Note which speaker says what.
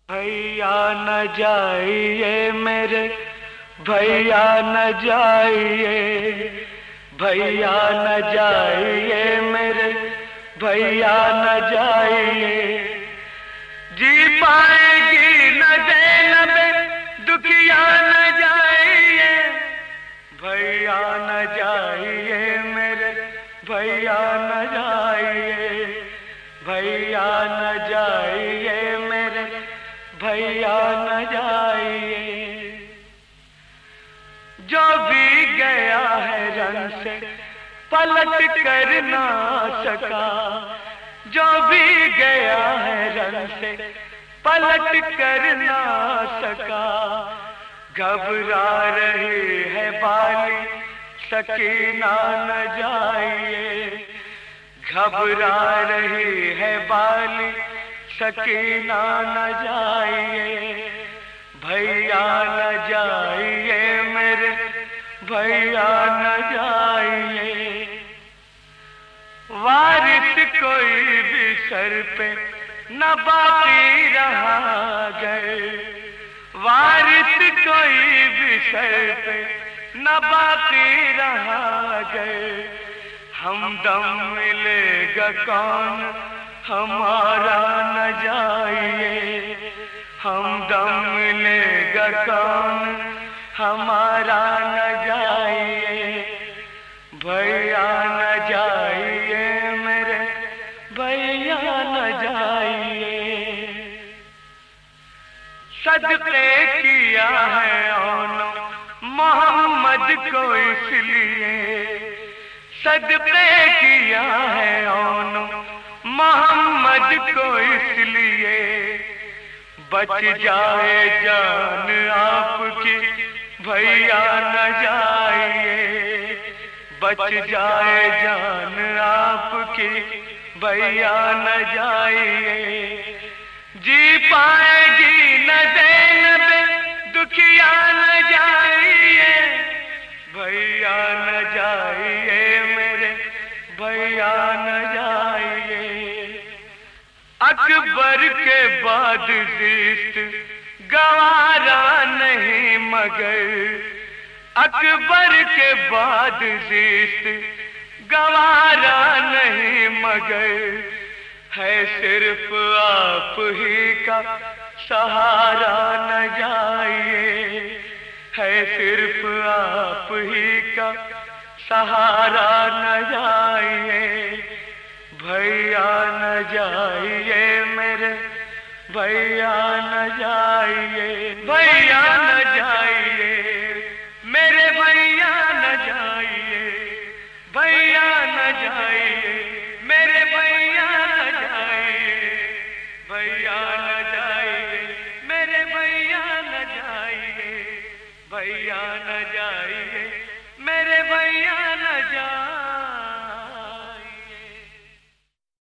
Speaker 1: भैया न जाइए मेरे भैया न जाइए, भैया न जाइए मेरे भैया न जाइए। जी पाएगी न ज़ैनबे दुखिया न जाइए, भैया न जाइए मेरे भैया न जाइए, भैया न जाइए मेरे भैया न जाइए। जो भी गया है रन से पलट कर ना सका, जो भी गया है रन से पलट कर ना सका। घबरा रही है बाली सकीना न जाइए, घबरा रही है बाली सकीना न जाइए, भैया न जाइए मेरे भैया न जाइए। वारिस कोई भी सर पे न बाकी रहा गए, वारिस कोई भी सर पे न बाकी रहा गए। हमदम मिलेगा कौन हमारा न जाइए, हमदम मिलेगा कौन हमारा न जाइए, भैया न जाइए मेरे भैया न जाइए। सदके किया है ओनो मोहम्मद को इसलिए, सदके किया है ओनो मोहम्मद को इसलिए। बच जाए जान आपकी भैया न जाइए, बच जाए जान आपकी भैया न जाइए। जी पाएगी न ज़ैनबे दुखिया न जाइए, भैया न जाइए मेरे भैया न जाइए। अकबर के बाद जीत गवारा नहीं मगर, अकबर के बाद जीत गवारा नहीं मगर। है सिर्फ आप ही का सहारा न जाइए, है सिर्फ आप ही का सहारा न जाइए, भैया न जाइए मेरे भैया न जाइए, भैया न जाइए मेरे भैया न जाइए, भैया न जाइए मेरे भैया न जाइए, भैया न जाइए मेरे भैया न जाइए, भैया न जाइए मेरे भैया न जाइए।